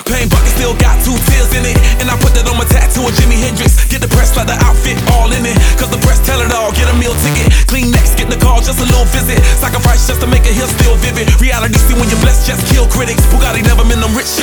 Champagne bucket still got 2 tears in it, and I put that on my tattoo of Jimi Hendrix. Get the press like the outfit all in it, cause the press tell it all. Get a meal ticket, clean next, get the call, just a little visit. Sacrifice just to make it here still vivid. Reality see when you're blessed, just kill critics. Bugatti never been them rich.